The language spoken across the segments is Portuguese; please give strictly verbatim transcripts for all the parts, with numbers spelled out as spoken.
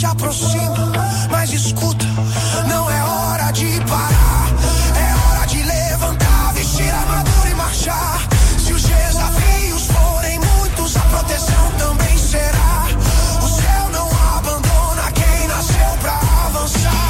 se aproxima, mas escuta, não é hora de parar, é hora de levantar, vestir a armadura e marchar. Se os desafios forem muitos, a proteção também será. O céu não abandona quem nasceu pra avançar.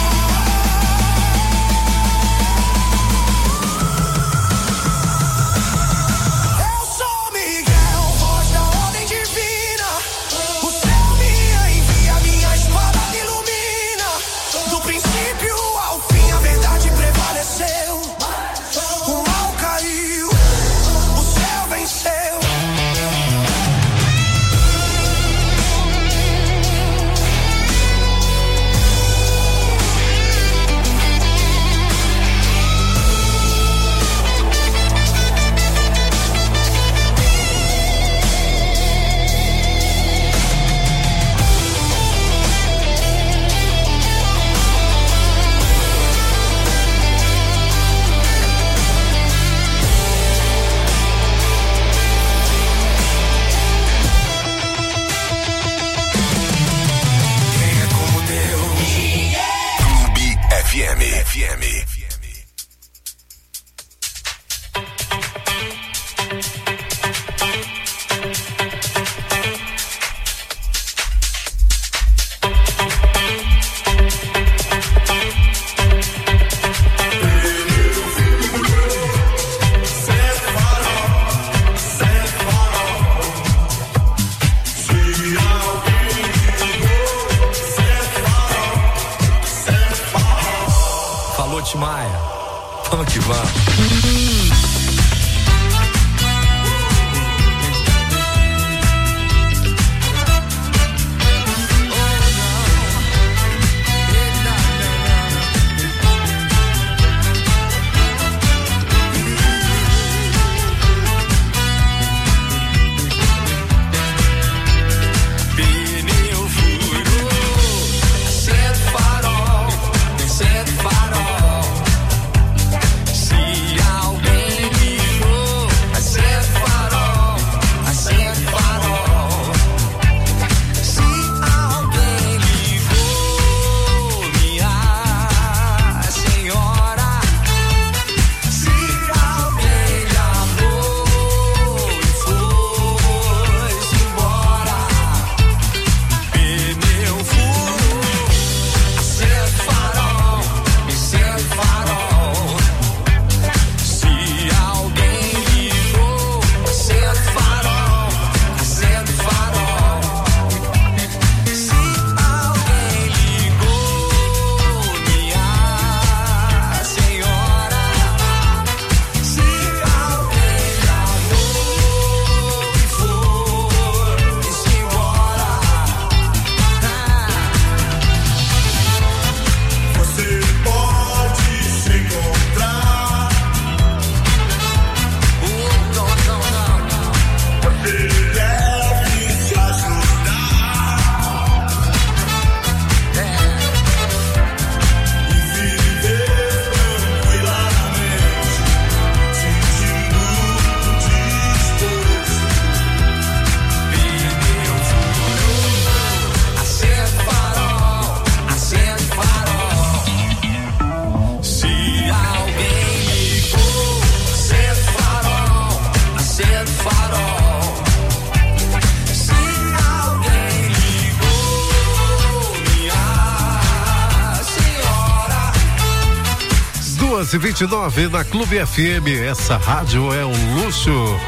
e vinte e nove na Clube F M, essa rádio é um luxo.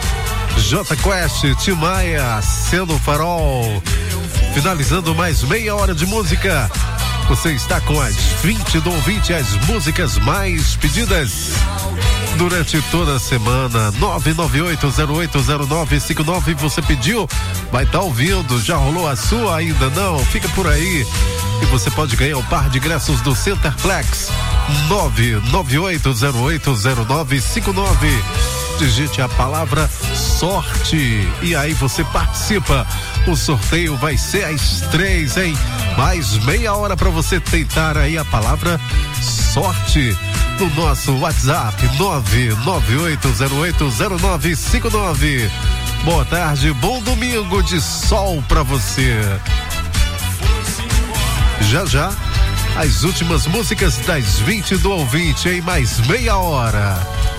J Quest, Tim Maia, Sendo Farol. Finalizando mais meia hora de música. Você está com as vinte do ouvinte, as músicas mais pedidas durante toda a semana. nove nove oito zero oito zero nove cinco nove. Você pediu, vai estar tá ouvindo. Já rolou a sua? Ainda não? Fica por aí e você pode ganhar um par de ingressos do Centerplex. nove nove oito zero oito zero nove cinco nove. Digite a palavra sorte e aí você participa. O sorteio vai ser às três, hein? Mais meia hora para você tentar aí a palavra sorte no nosso WhatsApp nove nove oito zero oito zero nove cinco nove. Boa tarde, bom domingo de sol para você. Já já, as últimas músicas das vinte do ouvinte em mais meia hora.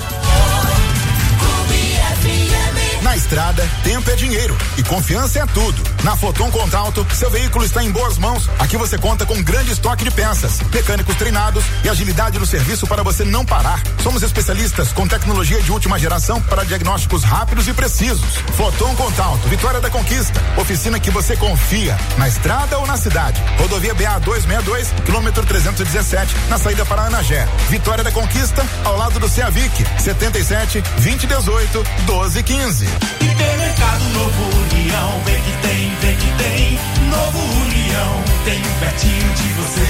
Na estrada, tempo é dinheiro e confiança é tudo. Na Foton Contalto, seu veículo está em boas mãos. Aqui você conta com grande estoque de peças, mecânicos treinados e agilidade no serviço para você não parar. Somos especialistas com tecnologia de última geração para diagnósticos rápidos e precisos. Foton Contalto, Vitória da Conquista. Oficina que você confia, na estrada ou na cidade. Rodovia B A duzentos e sessenta e dois, quilômetro trezentos e dezessete, na saída para Anagé. Vitória da Conquista, ao lado do Ceavic, setenta e sete, vinte e dezoito, doze, quinze. Hipermercado Novo União, vem que tem, vem que tem. Novo União, tem um pertinho de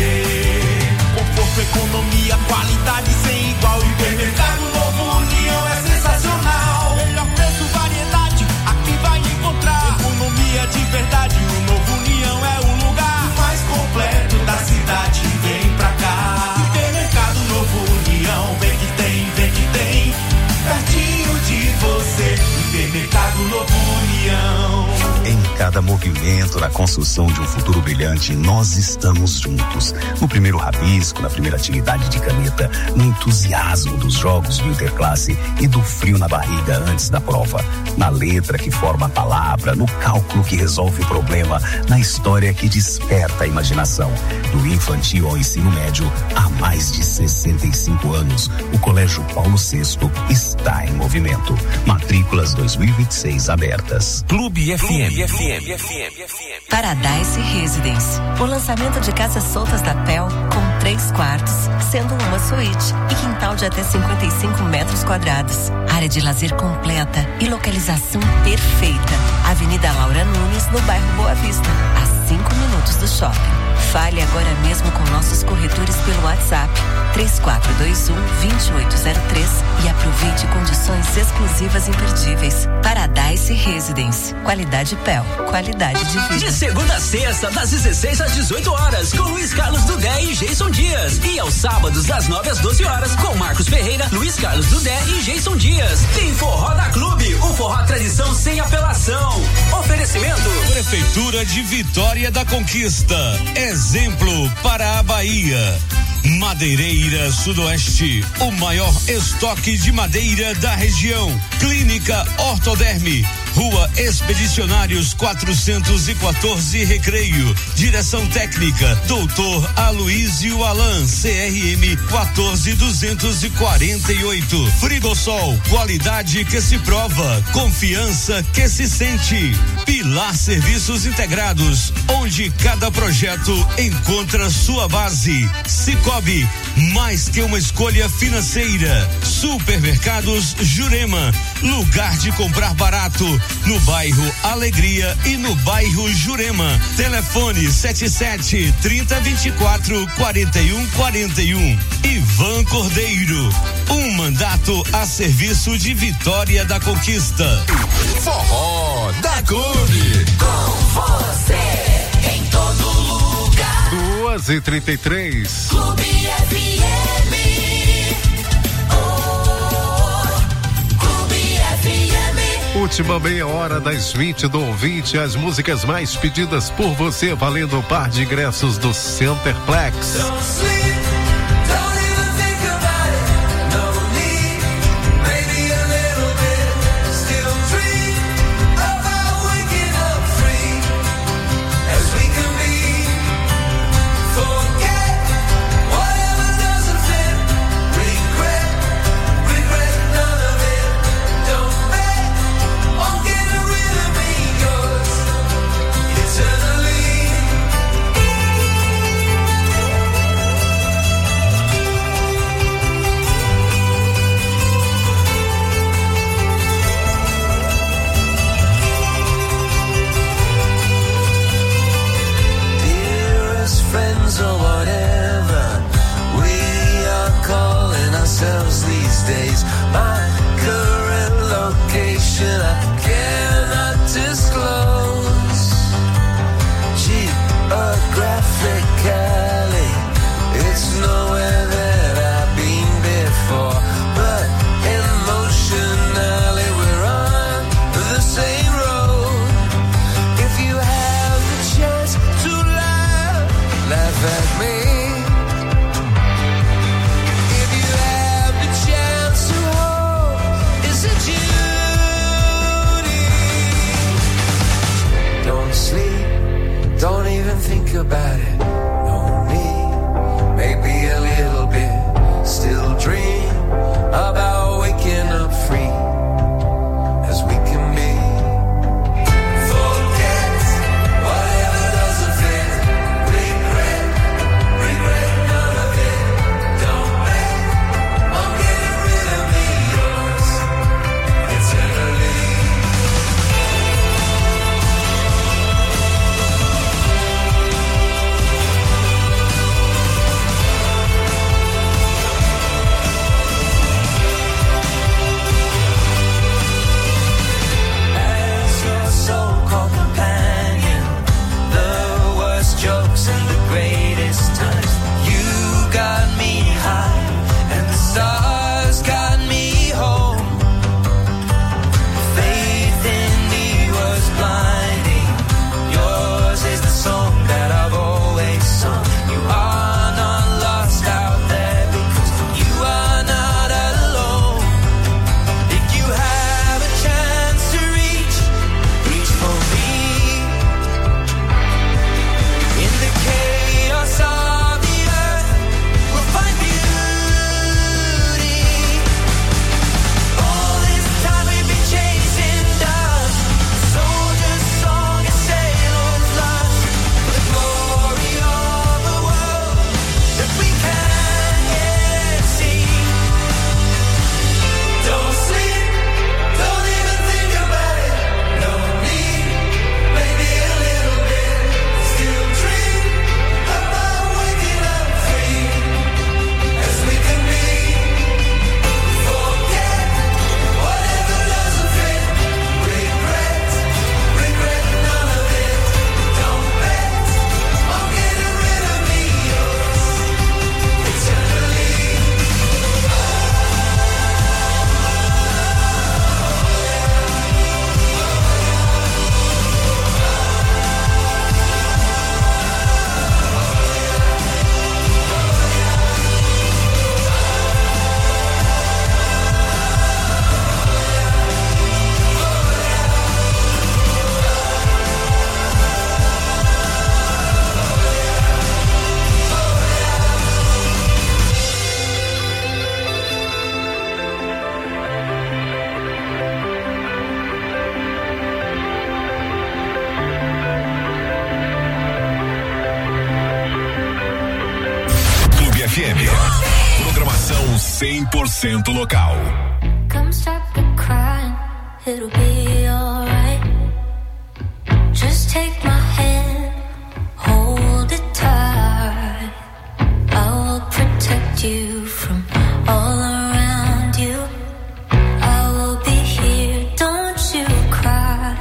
você. Conforto, economia, qualidade sem igual. Hipermercado Novo União é sensacional. Melhor preço, variedade, aqui vai encontrar. Economia de verdade, o Novo União é o lugar mais completo da cidade. Vem pra cá. Hipermercado Novo União, vem que tem, vem que tem. Pertinho de você. Hipermercado Novo União. Em cada movimento na construção de um futuro brilhante, nós estamos juntos. No primeiro rabisco, na primeira atividade de caneta, no entusiasmo dos jogos do Interclasse e do frio na barriga antes da prova. Na letra que forma a palavra, no cálculo que resolve o problema, na história que desperta a imaginação. Do infantil ao ensino médio, há mais de sessenta e cinco anos, o Colégio Paulo sexto está em movimento. Matrículas dois mil e vinte e seis abertas. Clube F M. F M, F M, F M. Paradise Residence. O lançamento de casas soltas da P E L com três quartos, sendo uma suíte e quintal de até cinquenta e cinco metros quadrados. Área de lazer completa e localização perfeita. Avenida Laura Nunes, no bairro Boa Vista, a cinco minutos do shopping. Fale agora mesmo com nossos corretores pelo WhatsApp três quatro dois um, dois oito zero três e aproveite condições exclusivas imperdíveis. Paradise Residence. Qualidade P E L. Qualidade de vida. De segunda a sexta, das dezesseis às dezoito horas, com Luiz Carlos Dudé e Jason Dias. E aos sábados, das nove às doze horas, com Marcos Ferreira, Luiz Carlos Dudé e Jason Dias. Tem Forró da Clube, o forró tradição sem apelação. Oferecimento: Prefeitura de Vitória da Conquista. Exemplo para a Bahia. Madeireira Sudoeste, o maior estoque de madeira da região. Clínica Ortoderme, Rua Expedicionários quatrocentos e quatorze, Recreio. Direção técnica doutor Aloísio Alan, C R M quatorze duzentos e quarenta e oito. Frigosol, qualidade que se prova, confiança que se sente. Pilar Serviços Integrados, onde cada projeto encontra sua base. Cicobi, mais que uma escolha financeira. Supermercados Jurema, lugar de comprar barato, no bairro Alegria e no bairro Jurema. Telefone setenta e sete, trinta, vinte e quatro, quarenta e um, quarenta e um. Ivan Cordeiro, um mandato a serviço de Vitória da Conquista. Forró da Clube. Com você em todo lugar. duas e trinta e três. Clube F M. Oh, Clube F M. Última meia hora das vinte do ouvinte, as músicas mais pedidas por você, valendo um par de ingressos do Centerplex. Laugh Don't sleep, don't even think about it. No need, maybe a little bit. Still dream about waking up free as we can be. Forget whatever doesn't fit. Regret, regret none of it. Don't bet on getting rid of me, yours eternally. So-called companion, the worst jokes and the greatest times. You got me high and the stars got me home. Faith in me was blinding. Yours is the song that I've always sung. You are not lost out there because you are not alone. If you have a chance to reach Reach for me in the chaos of the earth. We'll find beauty. All this time we've been chasing dust. Soldier's song, a sailor's lust. The glory of the world that we can't yet see. Don't sleep, don't even think about it. No need, maybe a little bit. Still dream about waking up free as we can be. Forget whatever doesn't fit. Regret, regret none of it. Don't bet on getting rid of me, yours eternally. Clube F M. Programação cem por cento local. Come stop the crying, it'll be alright. Just take my hand, hold it tight. I will protect you from all around you. I will be here, don't you cry.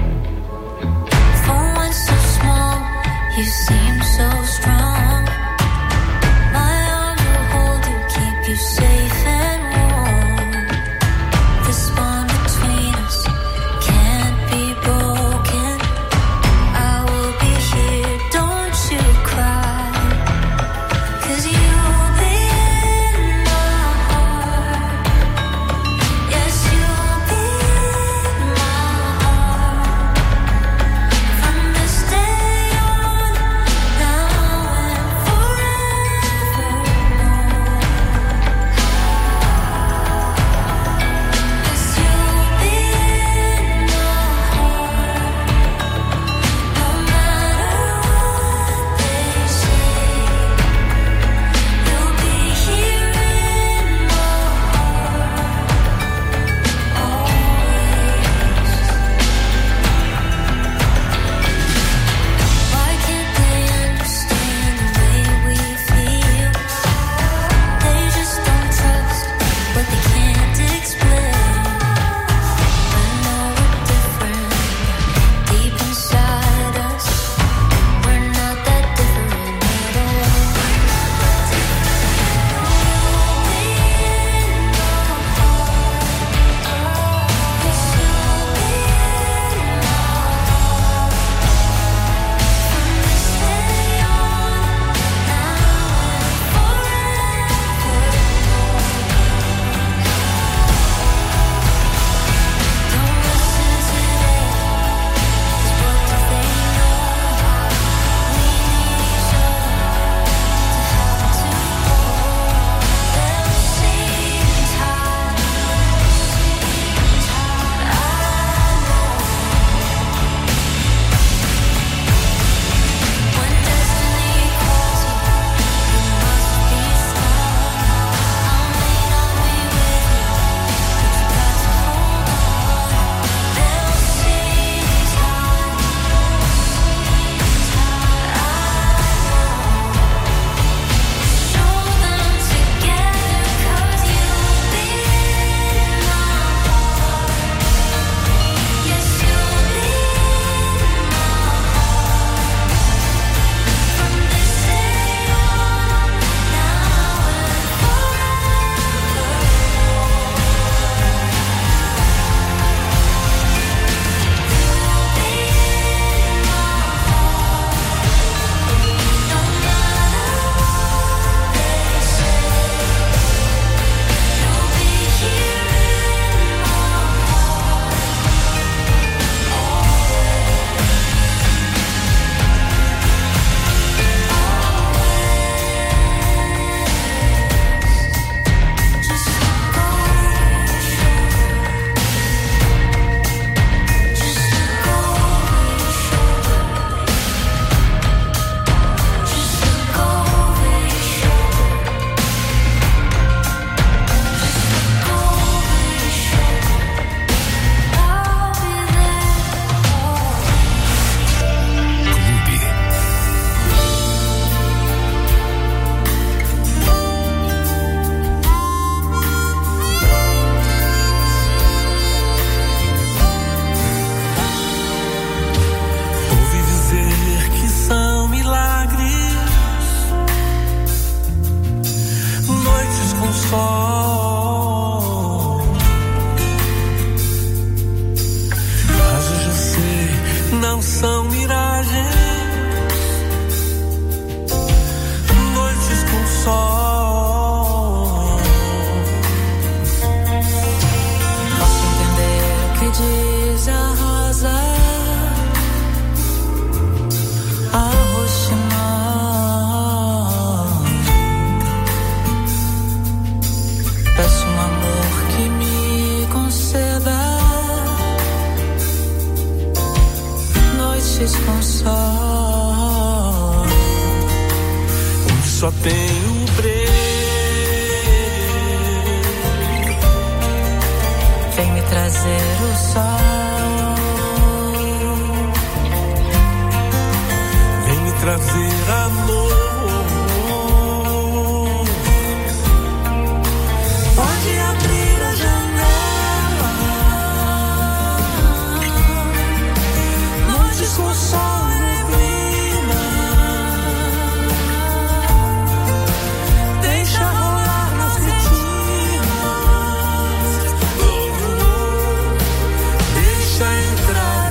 For one so small, you seem so strong. My arms will hold you, keep you safe and warm. This bond between us can't be broken. I will be here, don't you cry. 'Cause you'll be in my heart. Yes, you'll be in my heart. From this day on, viragens, noites com sol. Posso entender o que diz a rosa, a roxinol. Peço um amor que me conceda noites com sol, onde só tenho breu. Vem me trazer o sol, vem me trazer amor. pode abrir a janela, noites com sol e neblina, deixa rolar nas retinas, Deixa entrar o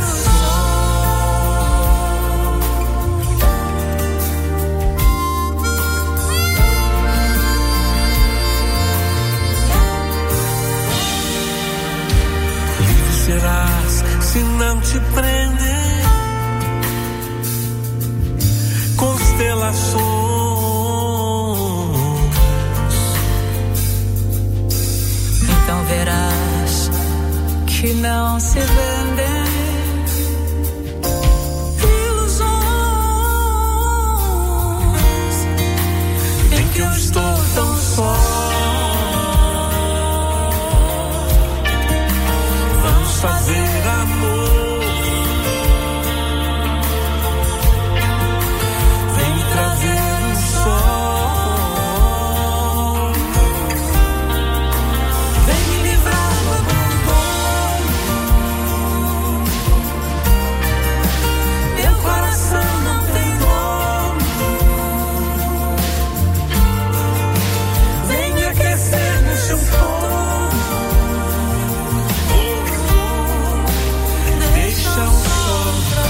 livre serás se não te prender constelações. então verás que não se vendem ilusões Em que eu estou tão só. Vamos fazer amor. Vem me trazer o sol. Vem me livrar do abandono. Meu coração não tem dono. Vem me aquecer no seu fogo. Deixa o sol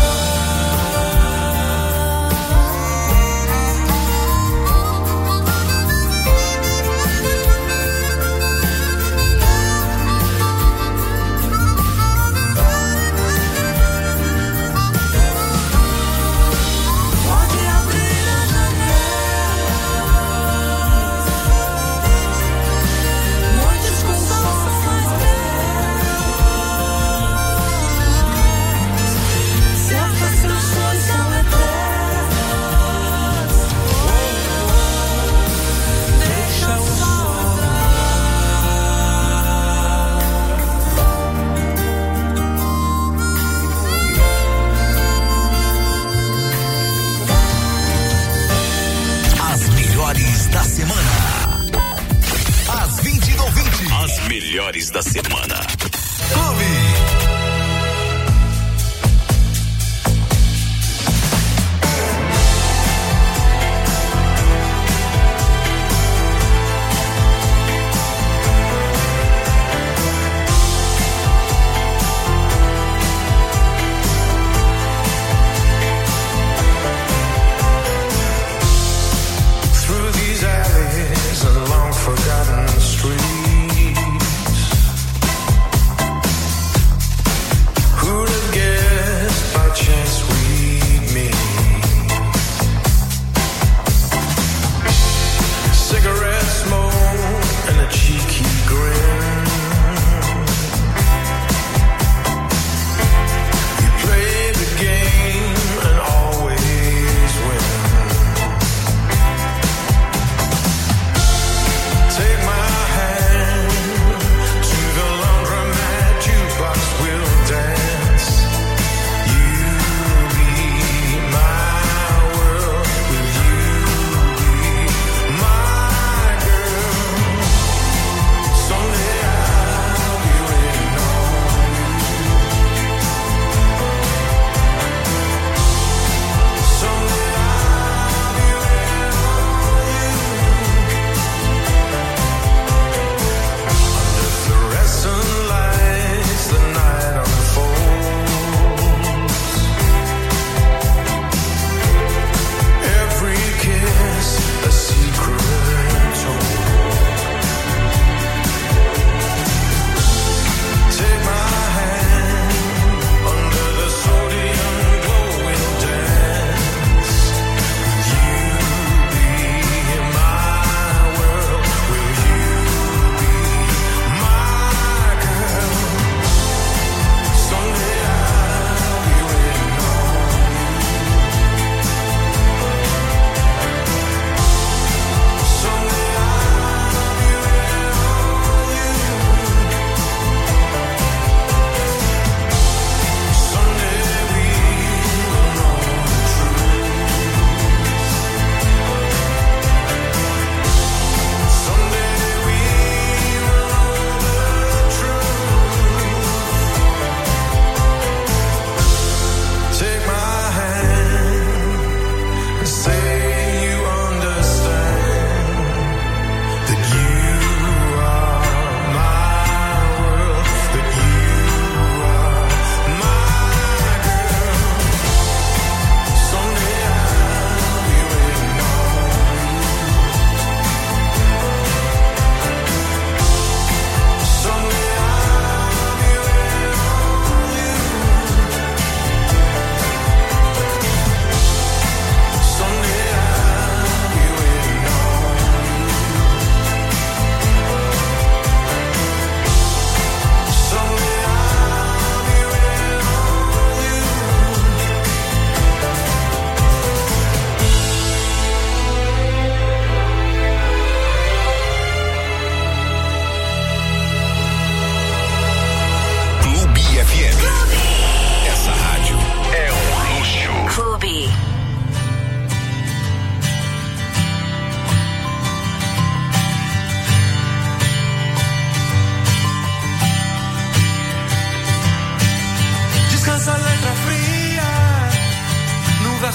pode abrir a janela, noites com sol mais belas, certas canções são eternas, deixa o sol As melhores da semana. Às vinte e vinte. As melhores da semana. Clube. Through these alleys and long forgotten streets,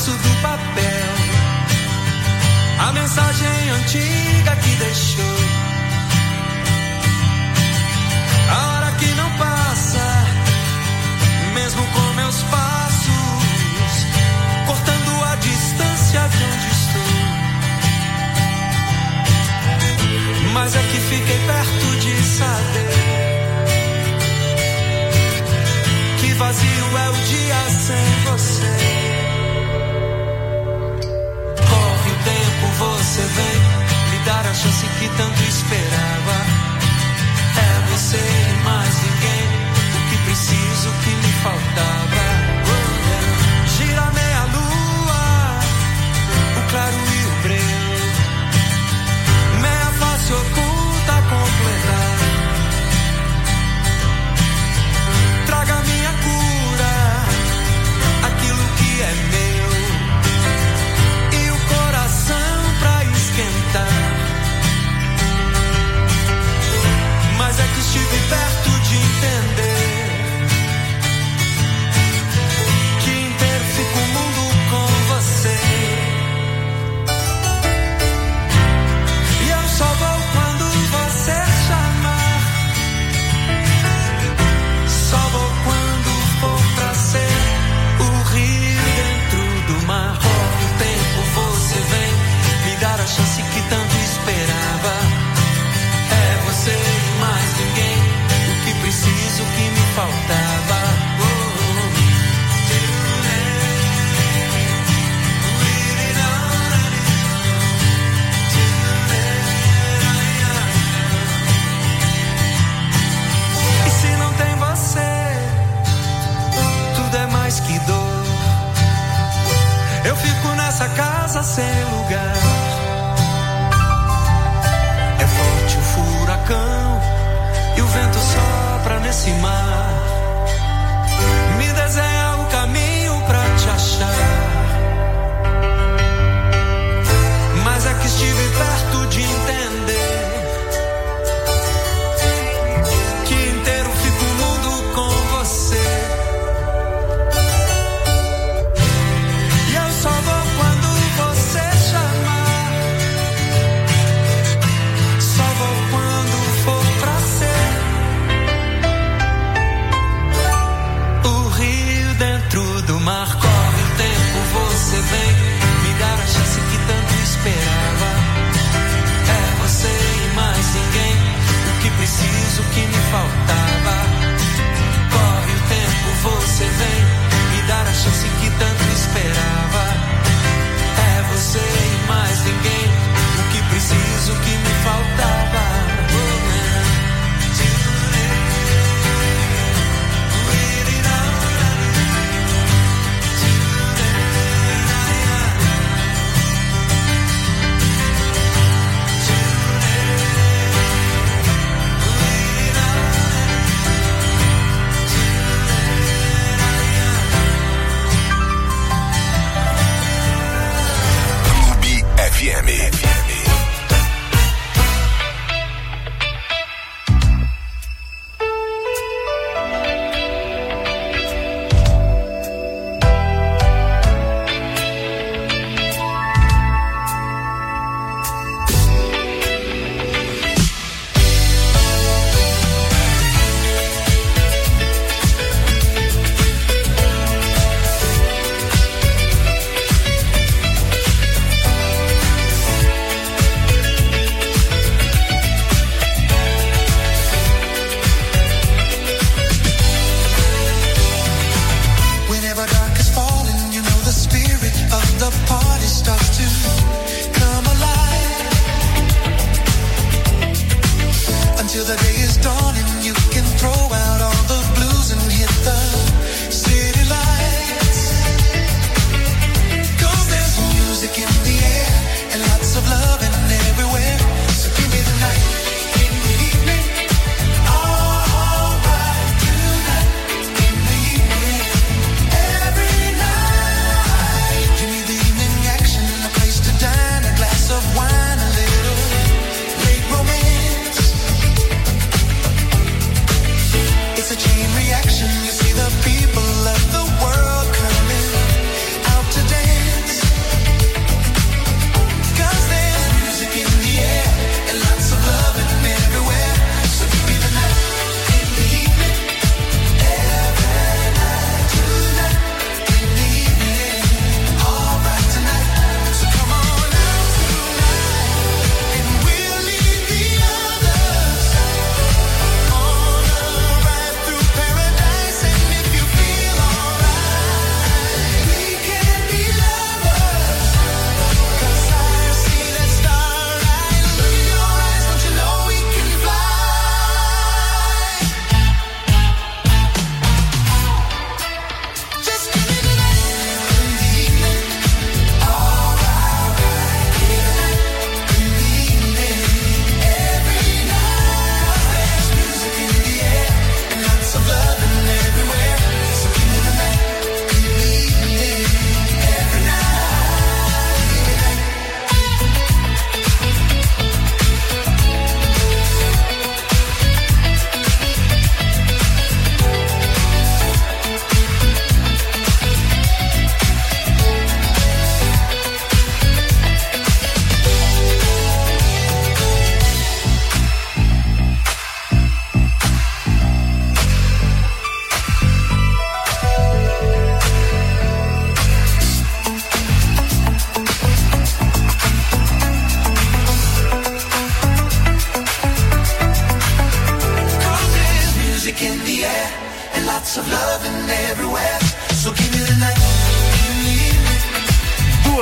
pedaço do papel, a mensagem antiga que deixou. A hora que não passa, mesmo com meus passos, cortando a distância de onde estou. Mas é que fiquei perto de saber que vazio é o dia sem você. Corre o tempo, você vem me dar a chance que tanto esperava. É você e mais ninguém, o que preciso, o que me faltava. Gira meia lua, o claro e o breu, meia face oculta a completar. Traga minha cura, aquilo que é meu, e o coração pra esquentar. Mas é que estive perto de entender que inteiro fica o mundo com você. E eu só vou quando você chamar, só vou quando for pra ser o rio dentro do mar. Corre o tempo, você vem me dar a chance que tanto esperava. É você e mais ninguém, o que preciso, o que me faltava. Oh, oh. E se não tem você, tudo é mais que dor. Eu fico nessa casa sem lugar. É forte o furacão e o vento sopra nesse mar. Me desenha o caminho pra te achar. Mas é que estive perto de entender que inteiro fica o mundo com você. E eu só vou quando você chamar, só vou quando for pra ser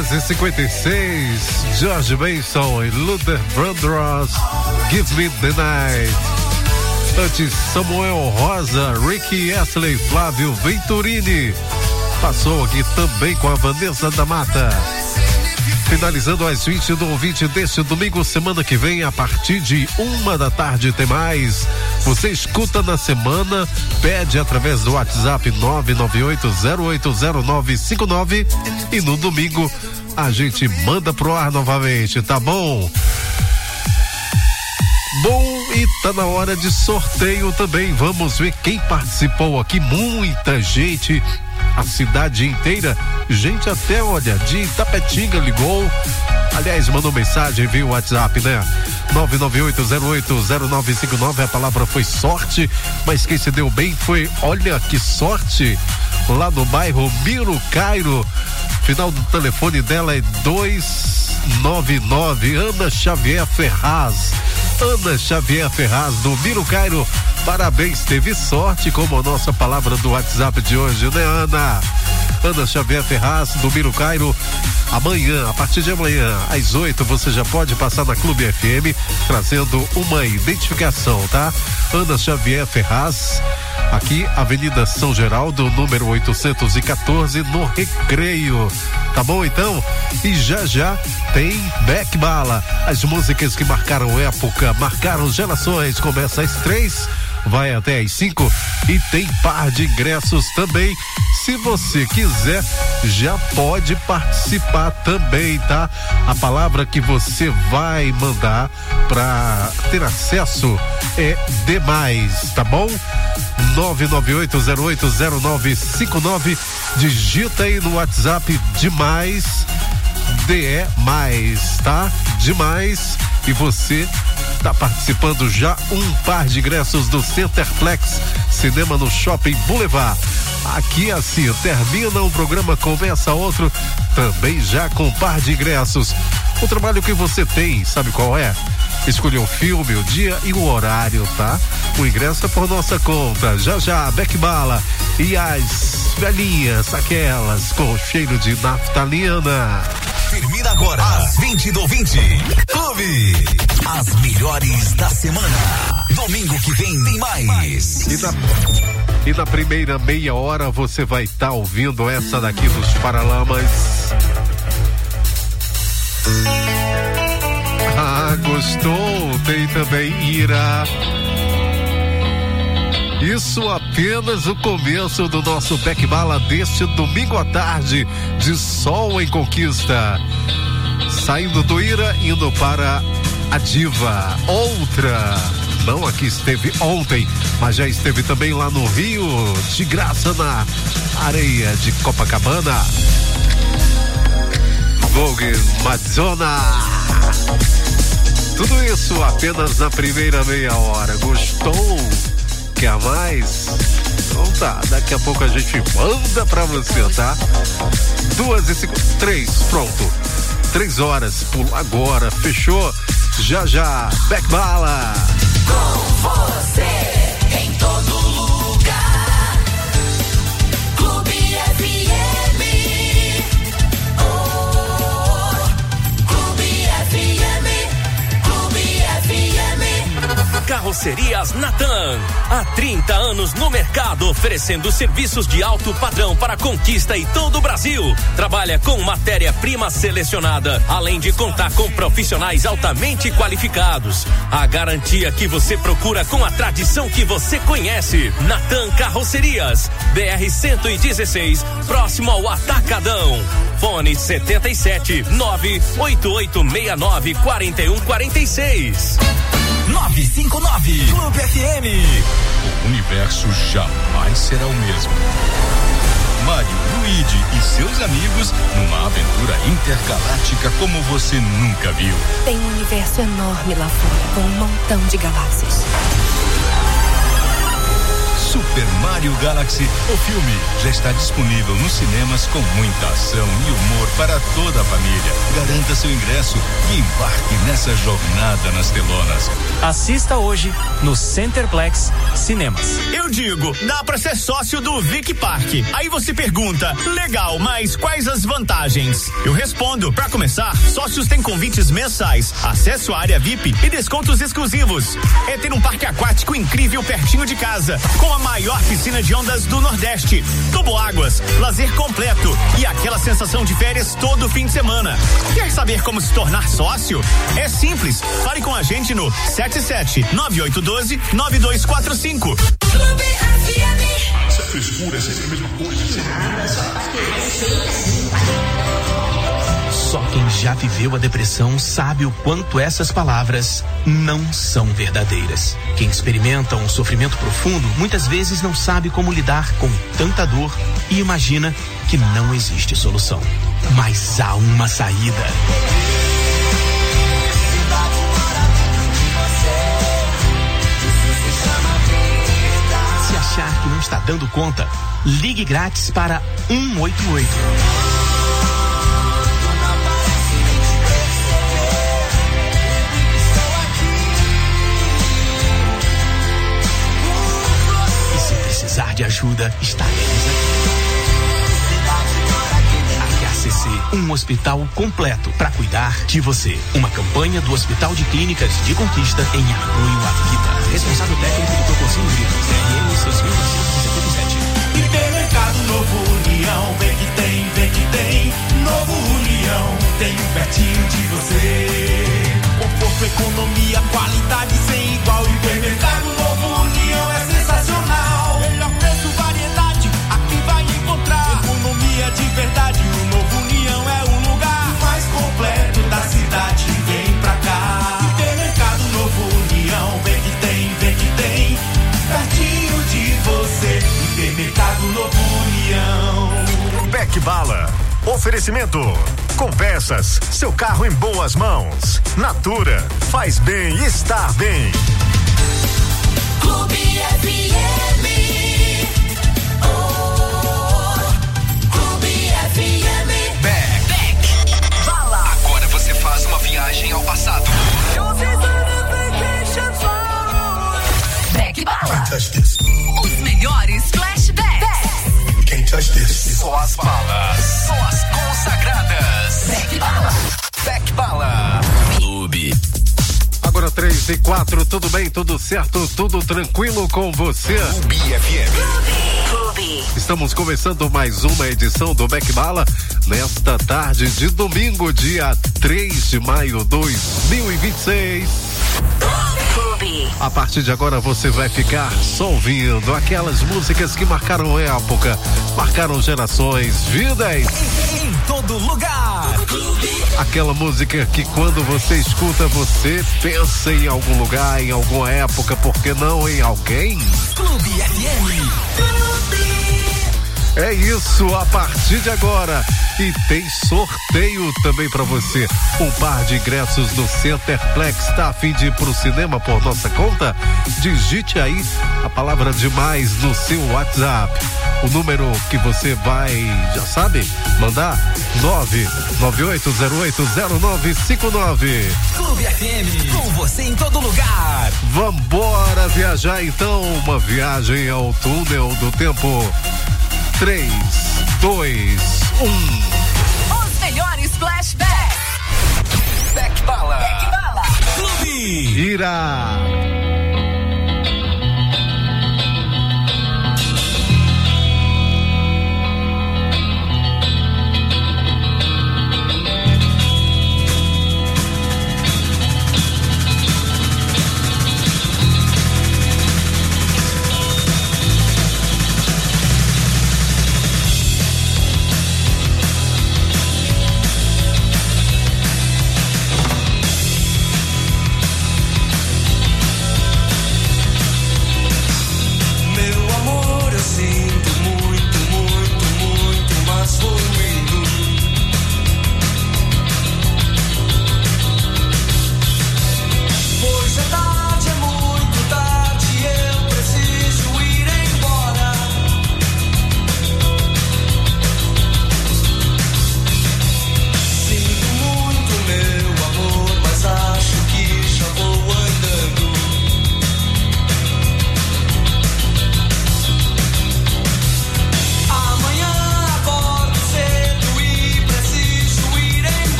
duas e cinquenta e seis, George Benson e Luther Vandross, Give Me the Night. Antes, Samuel Rosa, Ricky Astley, Flávio Venturini. Passou aqui também com a Vanessa da Mata. Finalizando às vinte do ouvinte deste domingo, semana que vem, a partir de uma da tarde tem mais. Você escuta na semana, pede através do WhatsApp nove nove oito zero oito zero nove cinco nove e no domingo a gente manda pro ar novamente, tá bom? Bom, e tá na hora de sorteio também. Vamos ver quem participou aqui. Muita gente, a cidade inteira, gente até, olha, de Itapetinga ligou. Aliás, mandou mensagem via WhatsApp, né? nove nove oito zero oito zero nove cinco nove. A palavra foi sorte, mas quem se deu bem foi, olha que sorte, lá no bairro Miro Cairo. Final do telefone dela é dois nove nove. Ana Xavier Ferraz. Ana Xavier Ferraz do Miro Cairo. Parabéns, teve sorte, como a nossa palavra do WhatsApp de hoje, né, Ana? Ana Xavier Ferraz do Miro Cairo. Amanhã, a partir de amanhã, às oito, você já pode passar na Clube F M trazendo uma identificação, tá? Ana Xavier Ferraz, aqui, Avenida São Geraldo, número oitocentos e quatorze, no Recreio. Tá bom, então? E já já tem Beck Bala. As músicas que marcaram época, marcaram gerações. Começa às três, vai até às cinco e tem par de ingressos também. Se você quiser, já pode participar também, tá? A palavra que você vai mandar para ter acesso é demais, tá bom? nove nove oito zero oito zero nove cinco nove. Digita aí no WhatsApp demais, D E mais, tá? Demais. E você tá participando já um par de ingressos do Centerplex Cinema no Shopping Boulevard. Aqui assim, termina um programa, começa outro, também já com um par de ingressos. O trabalho que você tem, sabe qual é? Escolher o filme, o dia e o horário, tá? O ingresso é por nossa conta. Já já, Beck Bala e as velhinhas, aquelas com cheiro de naftalina. Termina agora, às vinte do vinte. Clube. As melhores da semana. Domingo que vem tem mais. E na, e na primeira meia hora você vai estar tá ouvindo essa daqui dos Paralamas. Ah, gostou? Tem também Ira. Isso apenas o começo do nosso Beck Bala deste domingo à tarde de sol em conquista. Saindo do Ira, indo para a Diva. Outra. Não, aqui esteve ontem, mas já esteve também lá no Rio, de graça na areia de Copacabana. Vogue Madonna. Tudo isso apenas na primeira meia hora. Gostou? Quer mais? Então tá, daqui a pouco a gente manda pra você, tá? Duas e cinco, três, pronto. Três horas, pula agora, fechou? Já já, Beck Bala. Com você, em todo lugar. Clube F M. Oh, Clube F M. Clube F M. Carrocerias Natan. Há trinta anos no mercado, oferecendo serviços de alto padrão para Conquista e todo o Brasil. Trabalha com matéria-prima selecionada, além de contar com profissionais altamente qualificados. A garantia que você procura com a tradição que você conhece. Natan Carrocerias, B R cento e dezesseis, próximo ao Atacadão. Fone setenta e sete, nove oito oito seis nove, quatro um quatro seis. nove cinco nove Clube F M. O universo jamais será o mesmo. Mário, Luigi e seus amigos numa aventura intergaláctica como você nunca viu. Tem um universo enorme lá fora, com um montão de galáxias. Super Mario Galaxy, o filme, já está disponível nos cinemas com muita ação e humor para toda a família. Garanta seu ingresso e embarque nessa jornada nas telonas. Assista hoje no Centerplex Cinemas. Eu digo, dá pra ser sócio do Vic Park. Aí você pergunta, legal, mas quais as vantagens? Eu respondo, pra começar, sócios têm convites mensais, acesso à área V I P e descontos exclusivos. É ter um parque aquático incrível pertinho de casa, com a maior piscina de ondas do Nordeste, toboáguas, lazer completo e aquela sensação de férias todo fim de semana. Quer saber como se tornar sócio? É simples, fale com a gente no sete sete nove oito um dois nove dois quatro cinco. Clube F M. Essa frescura é sempre a mesma coisa. Só quem já viveu a depressão sabe o quanto essas palavras não são verdadeiras. Quem experimenta um sofrimento profundo muitas vezes não sabe como lidar com tanta dor e imagina que não existe solução. Mas há uma saída. Se achar que não está dando conta, ligue grátis para um oito oito. Precisar de ajuda, estaremos aqui. H C C, um hospital completo para cuidar de você. Uma campanha do Hospital de Clínicas de Conquista em apoio à vida. Responsável técnico do Proporcinho Grito, C R M seis mil novecentos e setenta e sete. Hipermercado Novo União, vem que tem, vem que tem. Novo União, tem um pertinho de você. Conforto, economia, qualidade sem igual. Hipermercado Novo União é sensacional. Melhor preço, variedade, aqui vai encontrar. Economia de verdade, o Novo União é o lugar mais completo da cidade. Vem pra cá. Hipermercado Novo União, vem que tem, vem que tem. Pertinho de você. Hipermercado Novo União. Beck Bala. Oferecimento. Com peças, seu carro em boas mãos. Natura, faz bem estar bem. Clube F M. Oh, Clube F M. Beck. Beck. Bala. Agora você faz uma viagem ao passado. Beck Bala. Os melhores flashbacks. Can't touch this. Só as balas. Só as consagradas. Beck Bala. Beck Bala. Clube. Agora três e quatro, tudo bem, tudo certo, tudo tranquilo com você? Clube F M. Clube. Estamos começando mais uma edição do Beck Bala nesta tarde de domingo, dia três de maio de dois mil e vinte e seis. Clube. A partir de agora você vai ficar só ouvindo aquelas músicas que marcaram época, marcaram gerações, vidas. Em, em todo lugar. Clube. Aquela música que quando você escuta você pensa em algum lugar, em alguma época, por que não em alguém? Clube F M. É isso, a partir de agora. E tem sorteio também pra você. Um par de ingressos do Centerplex. Tá a fim de ir pro cinema por nossa conta? Digite aí a palavra demais no seu WhatsApp. O número que você vai, já sabe, mandar nove nove oito zero oito zero nove cinco nove. Clube F M, com você em todo lugar. Vambora viajar então, uma viagem ao túnel do tempo. três, dois, um. Os melhores flashbacks. Beck Bala. Beck Bala. Clube. Ira.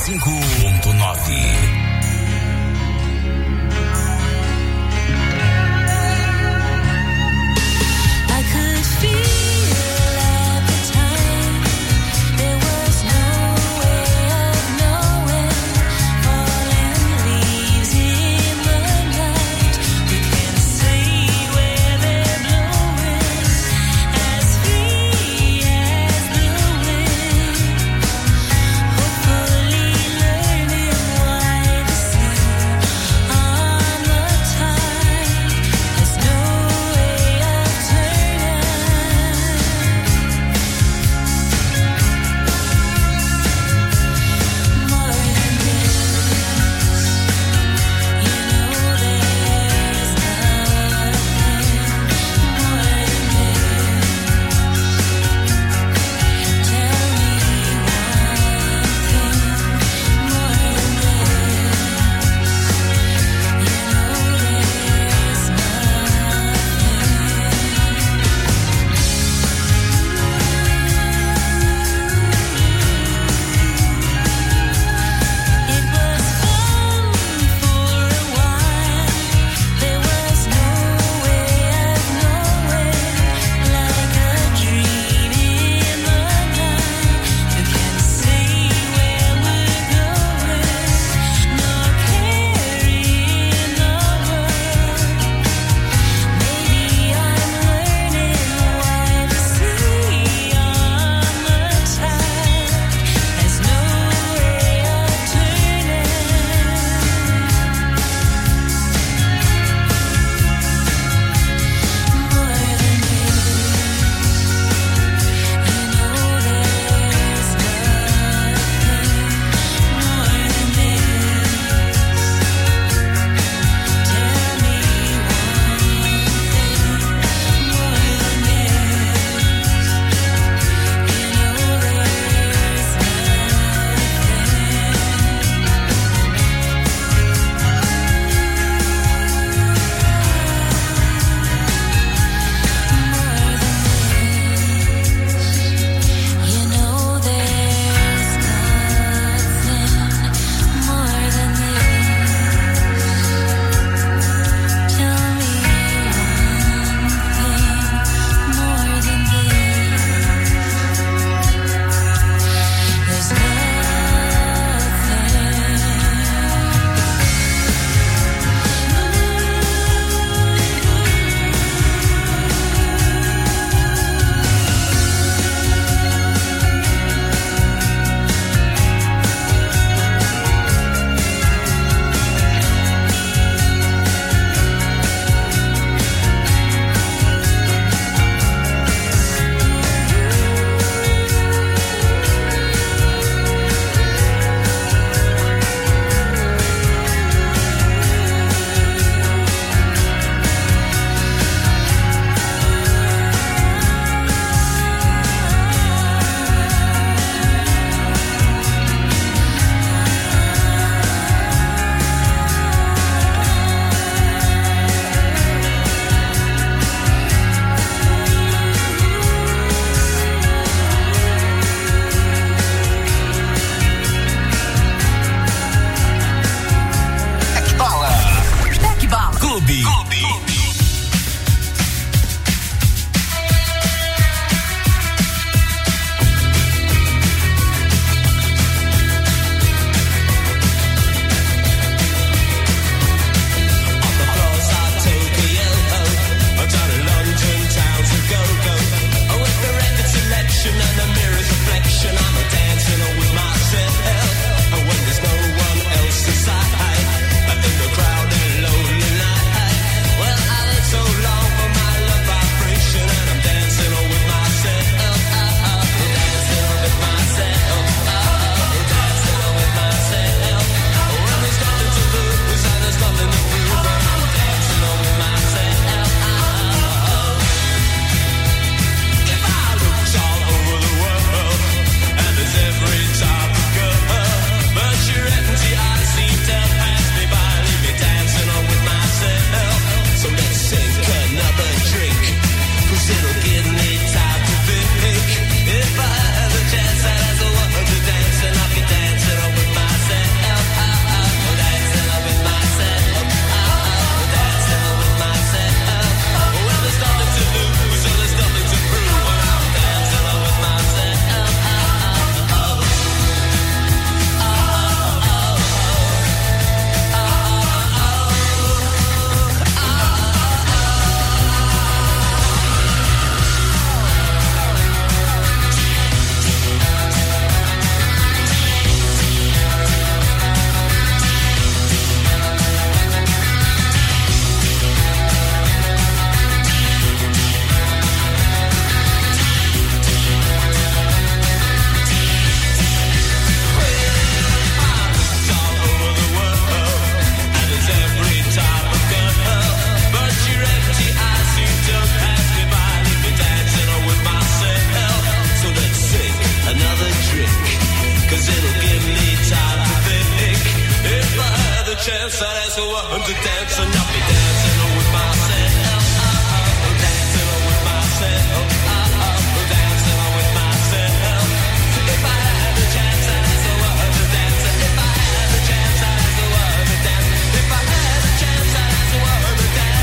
cinco ponto nove. Hopefully learning why that's a world to dance and not be dancing with myself. Dancing with myself. Dancing with myself. If I had the chance, that's the world to dance. If I had the chance, that's the world to dance. If I had the chance, that's the world to dance.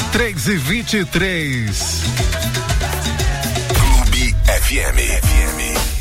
três e vinte e três. Clube F M. F M.